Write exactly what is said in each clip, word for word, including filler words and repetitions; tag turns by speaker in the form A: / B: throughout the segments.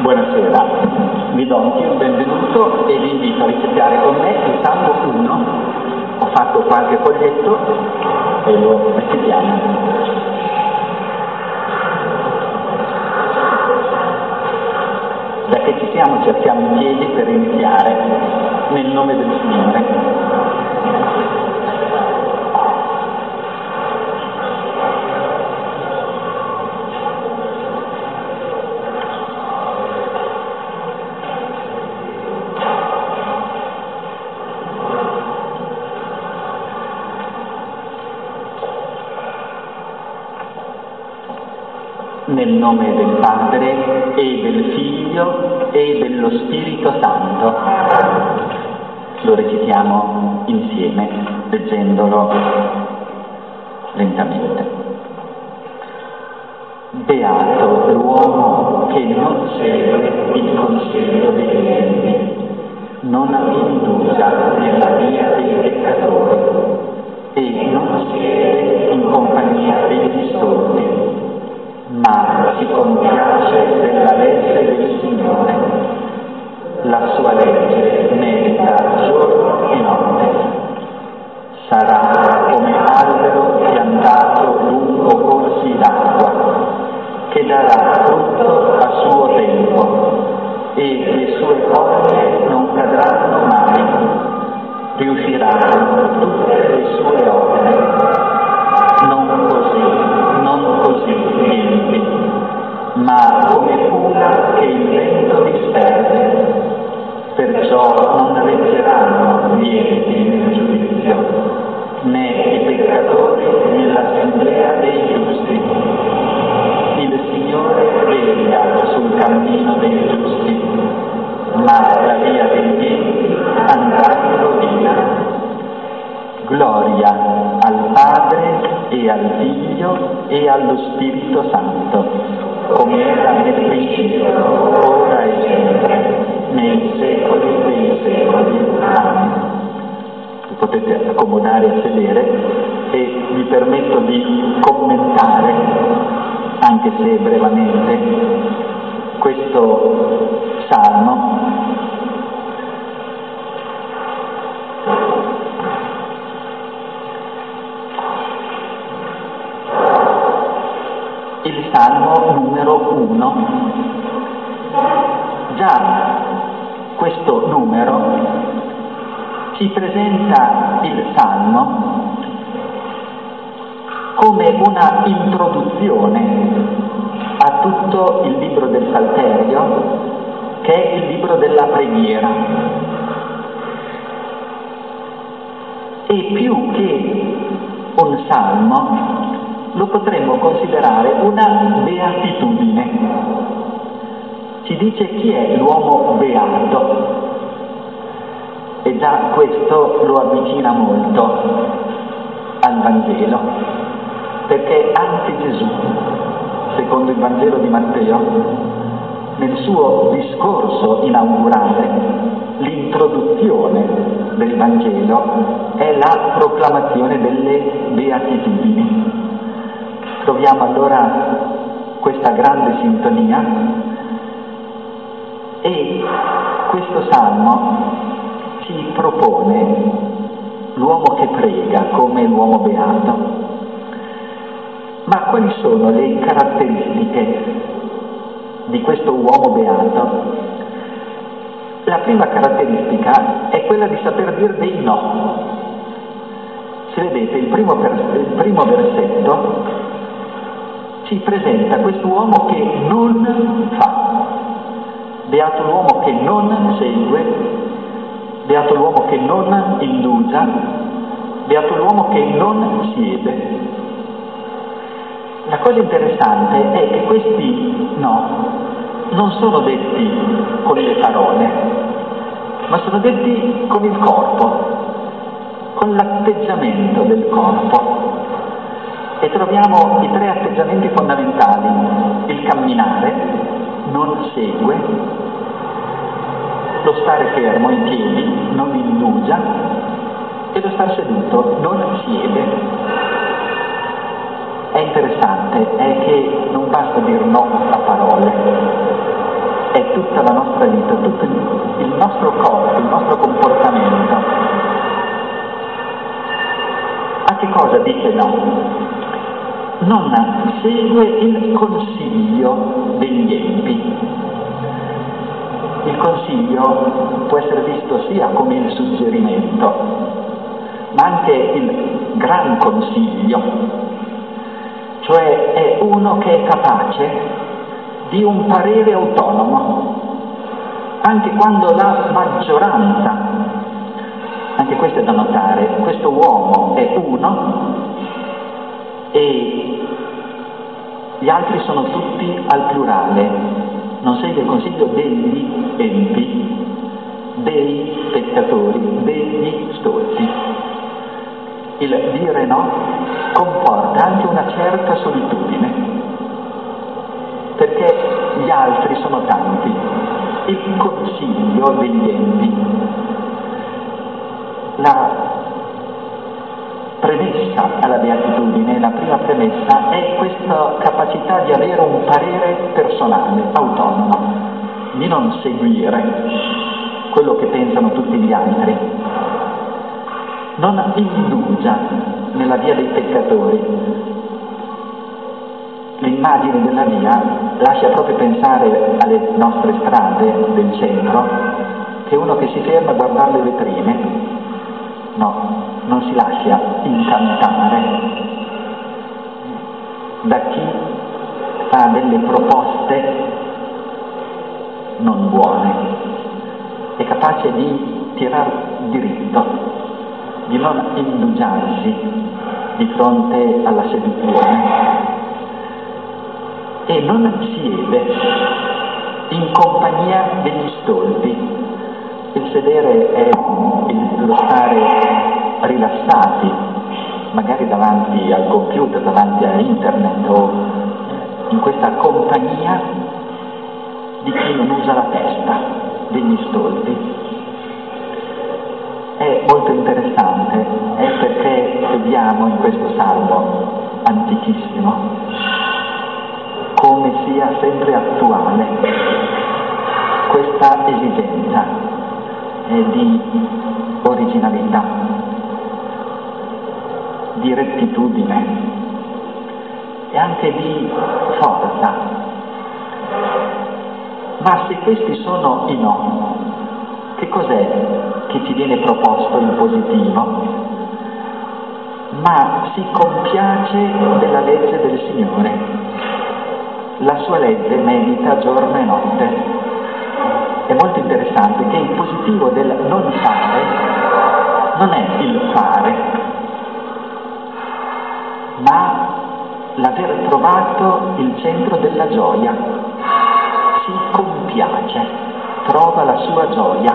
A: Buonasera, vi do anche il benvenuto e vi invito a recitare con me il Salmo uno. Ho fatto qualche foglietto e lo recitiamo. Da che ci siamo, cerchiamo in piedi per iniziare, nel nome del Signore. Nel nome del Padre e del Figlio e dello Spirito Santo. Lo recitiamo insieme, leggendolo lentamente. Beato l'uomo che non segue il consiglio dei viventi, non indugia nella via dei peccatori e non siede in compagnia dei distorti, ma si compiace della legge del Signore. La sua legge medita giorno e notte. Sarà come albero piantato lungo corsi d'acqua, che darà frutto a suo tempo, e le sue foglie non cadranno mai. Riusciranno tutte le sue opere. Non così, non così niente, ma come fuga che il vento disperde. Perciò non reggeranno lieti nel giudizio, né i peccatori nell'assemblea dei giusti. Il Signore veglia sul cammino dei giusti, ma la via dei mieti andrà in rovina. Gloria al Padre e al Figlio e allo Spirito Santo, come era nel principio, ora e sempre, nei secoli dei secoli. Amen. Vi potete accomodare a sedere e vi permetto di commentare, anche se brevemente, questo salmo. Il Salmo numero uno. Già questo numero ci presenta il Salmo come una introduzione a tutto il libro del Salterio, che è il libro della preghiera. E più che un salmo, lo potremmo considerare una beatitudine. Ci dice chi è l'uomo beato, e già questo lo avvicina molto al Vangelo, perché anche Gesù, secondo il Vangelo di Matteo, nel suo discorso inaugurale, l'introduzione del Vangelo è la proclamazione delle beatitudini. Troviamo allora questa grande sintonia, e questo salmo ci propone l'uomo che prega come l'uomo beato. Ma quali sono le caratteristiche di questo uomo beato? La prima caratteristica è quella di saper dire dei no. Se vedete, il primo, per, il primo versetto ci presenta quest'uomo che non fa. Beato l'uomo che non segue, beato l'uomo che non indugia, beato l'uomo che non siede. La cosa interessante è che questi no non sono detti con le parole, ma sono detti con il corpo, con l'atteggiamento del corpo. E troviamo i tre atteggiamenti fondamentali: il camminare, non segue; lo stare fermo in piedi, non indugia; e lo star seduto, non siede. È interessante, è che non basta dire no a parole, è tutta la nostra vita, tutto il, il nostro corpo, il nostro comportamento, a che cosa dice no? Non segue il consiglio degli empi. Il consiglio può essere visto sia come il suggerimento, ma anche il gran consiglio, cioè è uno che è capace di un parere autonomo, anche quando la maggioranza, anche questo è da notare, questo uomo è uno e gli altri sono tutti al plurale, non segue il consiglio degli empi, dei peccatori, degli stolti. Il dire no comporta anche una certa solitudine, perché gli altri sono tanti. Il consiglio degli empi, la premessa alla beatitudine, la prima premessa è questa capacità di avere un parere personale, autonomo, di non seguire quello che pensano tutti gli altri. Non indugia nella via dei peccatori. L'immagine della via lascia proprio pensare alle nostre strade del centro, che uno che si ferma a guardare le vetrine. No, non si lascia incantare da chi fa delle proposte non buone, è capace di tirar diritto, di non indugiarsi di fronte alla seduzione e non siede in compagnia degli stolti. Il sedere è lo stare rilassati, magari davanti al computer, davanti a internet o in questa compagnia di chi non usa la testa, degli stolti. È molto interessante, è perché vediamo in questo salmo antichissimo come sia sempre attuale questa esigenza di originalità, di rettitudine e anche di forza. Ma se questi sono i no, che cos'è che ci viene proposto in positivo? Ma si compiace della legge del Signore, la sua legge medita giorno e notte. È molto interessante che il positivo del non fare non è il fare, ma l'aver trovato il centro della gioia. Si compiace, trova la sua gioia.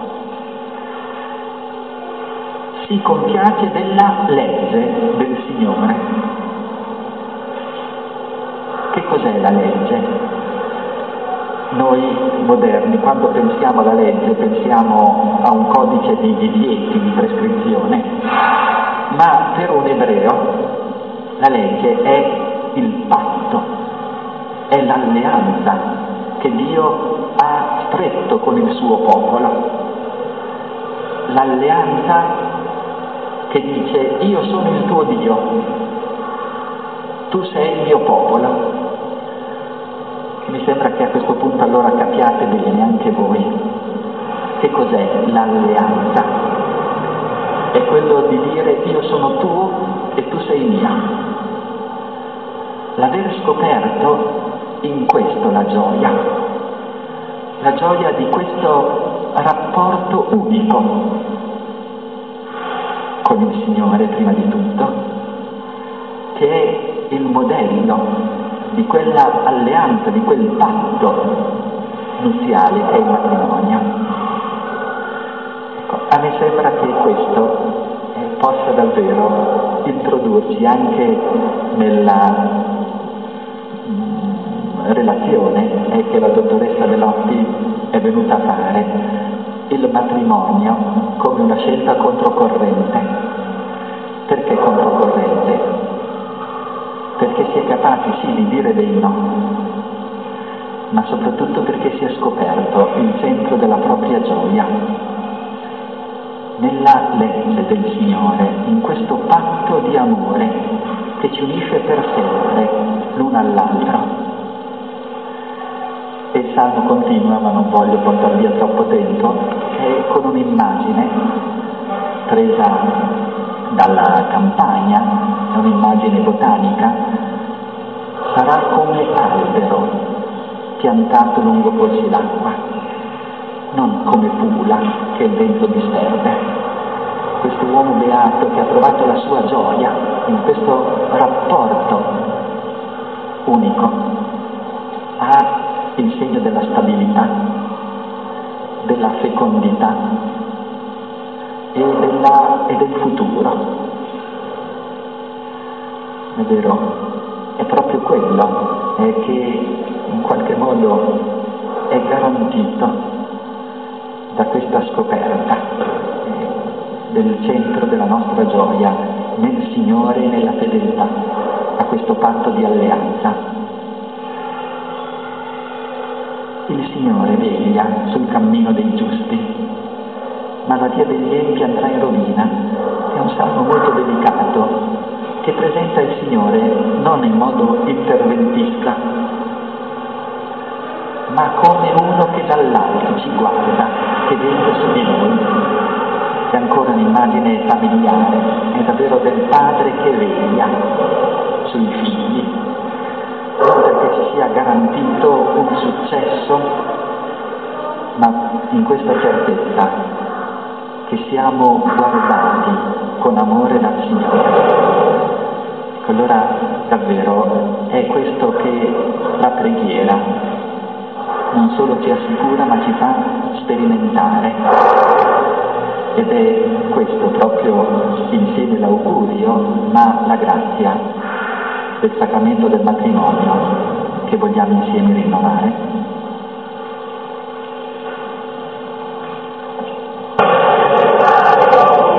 A: Si compiace della legge del Signore. Che cos'è la legge? Noi moderni, quando pensiamo alla legge, pensiamo a un codice di divieti, di prescrizione, ma per un ebreo la legge è il patto, è l'alleanza che Dio ha stretto con il suo popolo, l'alleanza che dice: io sono il tuo Dio, tu sei il mio popolo. Mi sembra che a questo punto allora capiate bene anche voi che cos'è l'alleanza. È quello di dire: io sono tuo e tu sei mia. L'aver scoperto in questo la gioia, la gioia di questo rapporto unico con il Signore prima di tutto, che è il modello di quella alleanza, di quel patto nuziale che è il matrimonio. Ecco, a me sembra che questo eh, possa davvero introdurci anche nella mh, relazione eh, che la dottoressa Belotti è venuta a fare, il matrimonio come una scelta controcorrente. Perché controcorrente? Perché si è capaci sì di dire dei no, ma soprattutto perché si è scoperto il centro della propria gioia nella legge del Signore, in questo patto di amore che ci unisce per sempre l'uno all'altro. E il Salmo continua, ma non voglio portare via troppo tempo, che con un'immagine presa dalla campagna, è un'immagine botanica, sarà come albero piantato lungo corsi d'acqua, non come pula che il vento disperbe. Questo uomo beato che ha trovato la sua gioia in questo rapporto unico ha il segno della stabilità, della fecondità e, della, e del futuro. È vero, è proprio quello è che in qualche modo è garantito da questa scoperta eh, del centro della nostra gioia nel Signore e nella fedeltà a questo patto di alleanza. Il Signore veglia sul cammino dei giusti, ma la via degli empi andrà in rovina. È un salmo molto delicato che presenta il Signore non in modo interventista, ma come uno che dall'alto ci guarda, che veglia su di noi. È ancora un'immagine familiare, è davvero del padre che veglia sui figli, non perché ci sia garantito un successo, ma in questa certezza che siamo guardati con amore dal Signore. Allora davvero è questo che la preghiera non solo ci assicura, ma ci fa sperimentare. Ed è questo proprio insieme l'augurio, ma la grazia del sacramento del matrimonio che vogliamo insieme rinnovare.